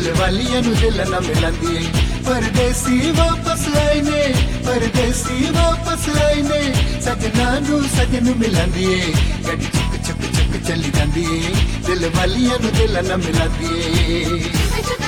दिल वालियां नू दिल ना मिलांदी है। परदेसी वापस आए ने, परदेसी वापस आए ने, सजना नू सजन मिलांदी है। गड्डी चुक चुक चुक चली जांदी है, दिल वालियां नू दिल ना मिलांदी है।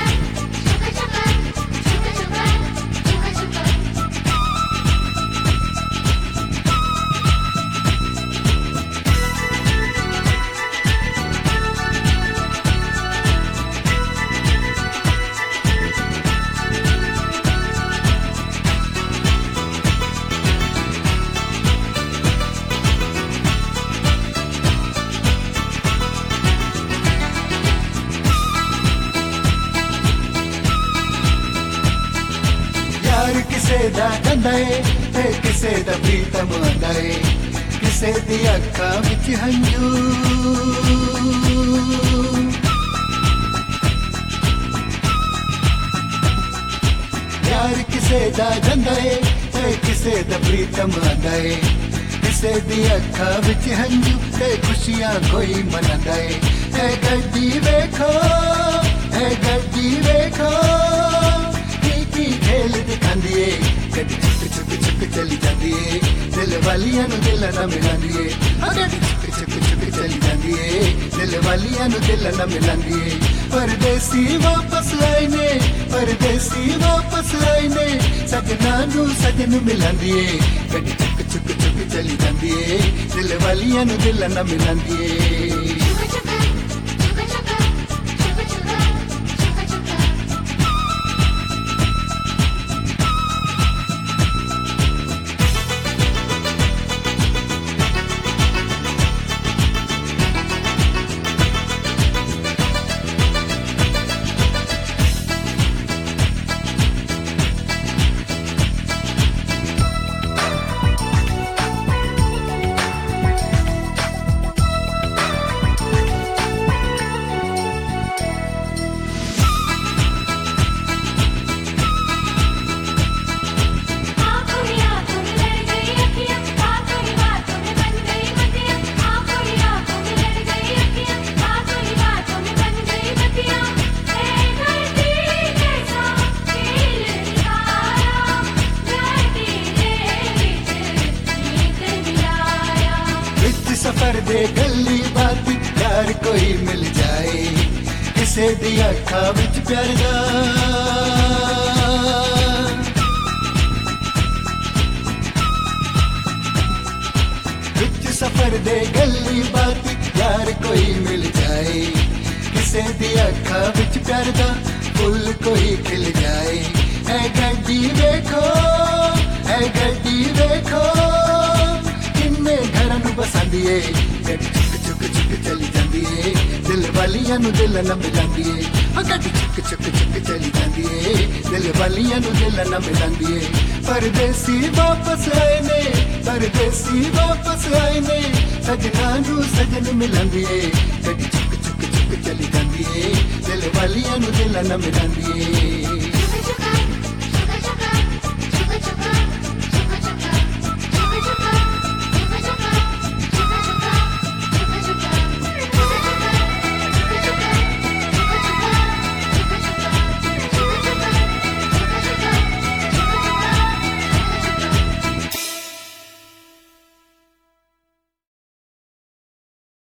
प्यार किसे दा गंदा है ते किसे दा प्रीतम आंदा है, किसे दी अखां विच हंझू। प्यार किसे दा गंदा है ते किसे दा प्रीतम आंदा है, किसे दी अखां विच हंझू ते खुशियां कोई मनांदा है। ऐ गड्डी वेखो, ऐ गड्डी वेखो, खेल दिखांदी है। गड्डी चुक चुक चुक चली जांदी है, दिल वालियां नू दिल ना मिलांदी है। गड्डी चुक चुक चुक चली जांदी है, दिल वालियां नू दिल ना मिलांदी है। परदेसी वापस आए ने, परदेसी वापस आए ने, सजना नू सजन मिलांदी है। गड्डी चुक चुक चुक चली जांदी है, दिल वालियां नू दिल ना मिलांदी है। सफर दे गली बाती प्यार कोई मिल जाए, किसे दी अखां विच प्यार दा। विच सफर दे गली बाती प्यार कोई मिल जाए, किसे दी अखां विच प्यार दा फुल कोई खिल जाए। ऐ गड्डी वेखो, ऐ गड्डी वेखो, किन्ने घरां नू बसांदी है। गड्डी चुक चुक चुक चली जांदी है, दिल वालियां नू दिल ना मिलांदी है। गड्डी चुक चुक चुक चली जांदी है, दिल वालियां नू दिल ना मिलांदी है। परदेसी वापस आए ने, परदेसी वापस आए ने, सजना नू सजन मिलांदी है। गड्डी चुक चुक चुक चली जांदी है, दिल वालियां नू दिल ना मिलांदी है।